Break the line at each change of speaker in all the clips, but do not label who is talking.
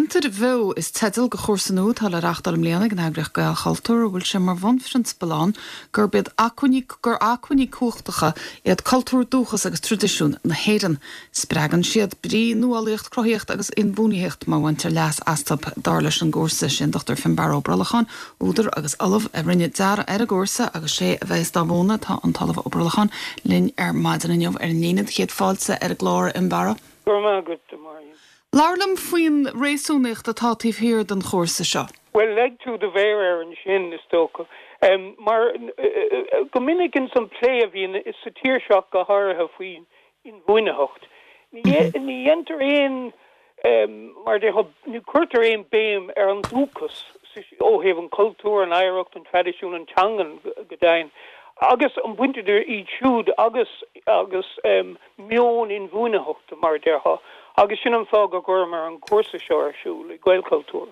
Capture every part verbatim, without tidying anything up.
Winter bhew is tedal go chósanú tal a rachtal mléana an agrach gael chaltúr bhfuil sem mar bhanfrins balán gur bid acúní gur acúní cuachtacha iad cultúr dúchas agus tradiisiún na héan spregan siad brí nuáíocht croíocht agus inbúníocht má bhaintear leas astab dar leis an gcúrsa sin Doctor Finn Barrow Bralachan údar agus alamh a rinne dear ar a gcúrsa agus sé a bheits dábhóna tá an talamh ó Bralachan linn ar maidan inniuh ar níad chéad fáilte ar a glár in Barrow.
Good morning.
Larlam faoin réasúnacht atá tíobh hir den chóirsa seo.
Well, leg to the ver and shin is stoka. Um, mar gominnig in some play of in is a tear shock a har have we in Winehocht. Ni enter in um mar de hob nu kurter in beam er an dukas. Oh, haven culture and Irish and tradition and changan gedain. Agus um winter der each shoot Agus Agus um mion in Winehocht mar der ha. Agus sin an fág a gormar an cuasa seo arsú le ghail cultúr.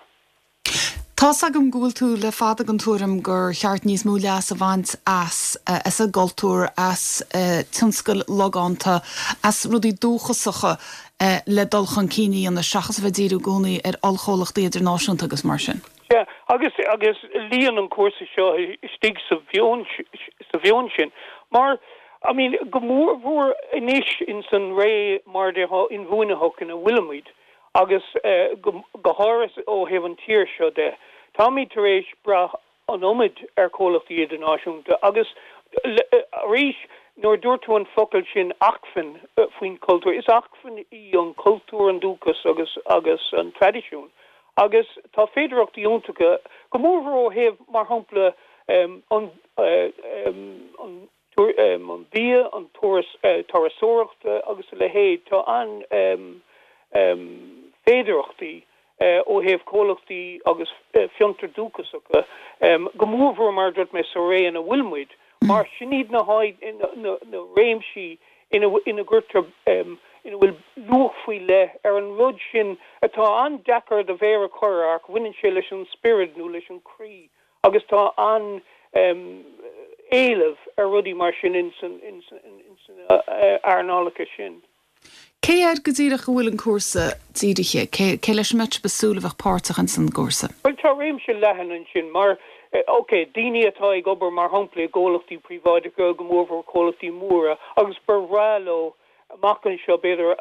Tá agam gúil tú le fada an túram gur cheart níos mú leas a bhaint as as a gultúr as tinscail logánta as rudí dúchasacha le dulchan cíní an na seachas bheitdíú gúnaí ar alcholacht idirnáisiúnta agus mar sin.
Yeah, agus agus líon an cuasa seo stig sa bhion sin. Mar I mean, gomor vor inish in san ray mar de ha in Winehocht in a Willamid, agus gaharis o heaven tier sho de. Tommy Teresh bra an omid er kolach the internation de agus rish nor dorto an fokkel sin achfen fin culture is achfen I on culture and dukas agus agus an tradition. Agus ta federocht the ontuka gomor vor have mar humple um on uh, um on um, an bia an Taurus Taurusoracht agus le hé tá an um, um, féidirachtaí uh, ó heh cólachtaí agus uh, fiantar dúchasach um, gomúhar mar dut me sa ré in a bhfuilmuid mar sinad na haid in na réimsí ina ina gurtar um, ina bhfuil luach faoi le ar an rud sin atá an dechar de bhéir a choirach winnin sé leis an spirit nó leis an crí agus tá an um, Eileh ar rudí mar sin in san in san airnálacha sin.
Cé ar go dtíra go bhfuil an cuasa tíidiche cé leis met besúla bheith páirteach an san gcúrsa?
Well tá réim sin lehan an sin mar ok daoine atá ag obair mar hampla ggólachtí príváide go go mór cólachtí móra agus bar ráló amachchan seo beidir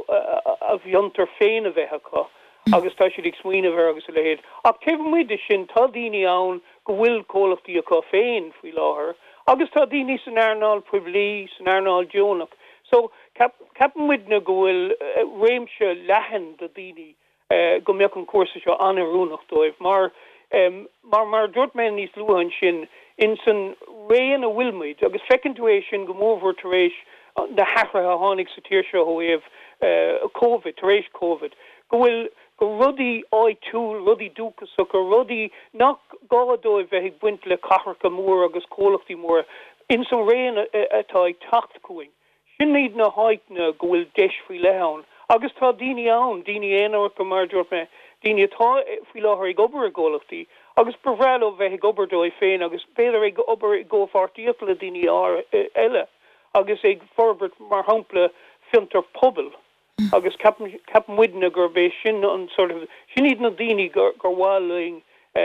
a bhiontar féin a bheitthecha agus tá siad ag smaoine bhar agus le héad ach taobh muide sin tá daoine ann go bhfuil cólachtaí acu féin faoi láthair agus tá daoine san airnáil Puiblí san airnáil Dionach so ceapan muidna go bhfuil réimse lehan do daoine go mbeadh an cuasa seo anarúnach dóibh mar mar mar dúirt me níos luúhan sin in san réan a bhfuilmuid agus fecintuéis sin go mór tar éis na hachratha a tháinig sa tíir seo ó éibh COVID tar éis COVID go bhfuil go rudí áid túl rudí dúchasach go rudí nach gáadóibh bheith ag buint le cachracha mór agus cólachtaí mór in san réan atá ag tacht cuaing sin níd na haidna go bhfuil deis faoi leann agus tá daoine ann daoine éanair go mar dúirt me daoine atá faoi láthair ag obair a ggólachtaí agus brehrealo bheith ag obair dóibh féin agus béidir ag obair ggófartíocht le daoine eile agus ag forbert mar hampla fiantar pobl agus capan muidna gur bé sin an sort of sin iad na daoine gur bháling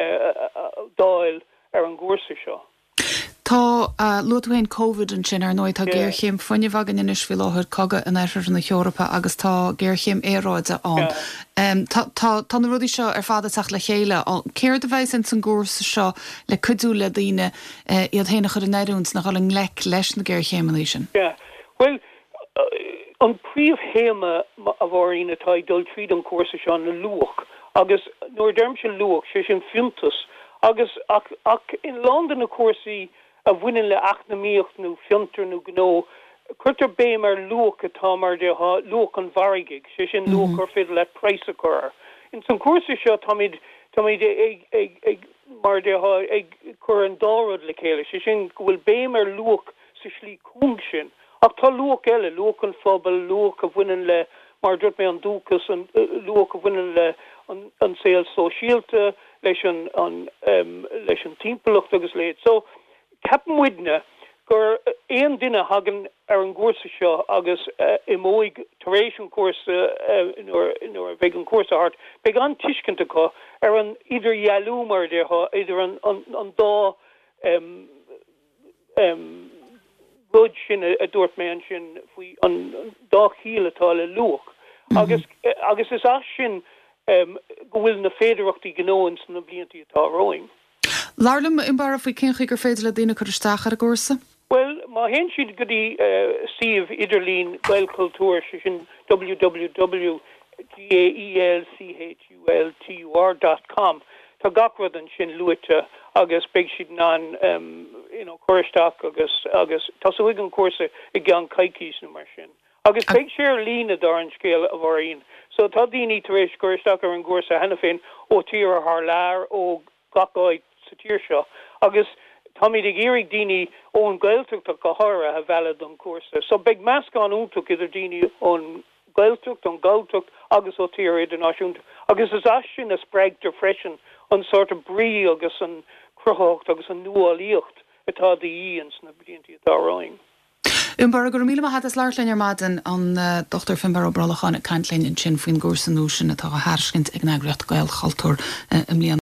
dáil ar an gcúrsa seo.
Tá luúhain COVID an sin ar nóid tá géirchéim foine bhagan inis bhí láthir coga an air na Eorpa agus tá géirchéim éráide an. Tá na rudí seo ar fada teach le chéile céir de bheith in san gcúrsa seo le cudú le daoine iad héna chur an éúns nach an lec leis na géirchéim sin.
Well an príomhhéime a bhharín atá dul tríd an cuasa seo na luach agus nuair derm sin luach sé sin fiúntas agus ach, ach in London na cuasaí a bhaineann le achnamíocht nó fiantar nó gó chuirtar béim ar luach atá mar de luach an bharigig sé sin luach ar féidir le preisa chur in san cuasa seo táid táid ag ag mar de ag chur an dárad le chéile sé sin go bhfuil béim ar luach sa slí cúng sin ach tá luach eile luach an phobal luach a bhaineann le mar dúirt mé an dúchas an luach a bhaineann le an saoil sóisialta leis an leis an timpachcht agus léad so ceapan muidne gur éon duine hagan ar an gúsa seo agus imóig taréisiún cuasa nó bheith an cuasa hart, beag an tiiscinnta có ar an idir jaallúmar de idir an an dá rud sin a dúirt mé an sin faoi an dá chial atá le luach. agus agus is as sin go bhfuil na féidireachtaí gnóin san na bliantaí atá roing.
Larlam in bar faoi cincha gur féidir le daine chuisteach ar a gúsa?
Well, má hen siad go dtí siomh idirlín Gael Cultúr sin w w w dot gael cultur dot com Tá gachrad an sin luite agus beag siad ná you know chuisteach agus agus tá so an cuasa i gan caicís na mar sin. Agus beag sér lína dar an scéal a bhhaín. So tá daoine tar éis chuisteach ar an gúsa hena féin ó tír a th lear ó gacáid sa tír seo. Agus Tommy de Gerig dini on Gaeltucht to Kahara have valid on course. So big mask on Untuk either dini on Gaeltucht on Gaeltucht August O'Teary de Nashund August is ashin a sprag to freshen on sort of brie August and Crohocht August and New Aliocht at all the Ians na blinty at our rowing.
Umbar gur míle hat is leirlein ar maidin an dochtar fin bar bralachan a cantlein in sin faoin gúsa núsin atá a háircint ag neagracht Gael Cultúr im líon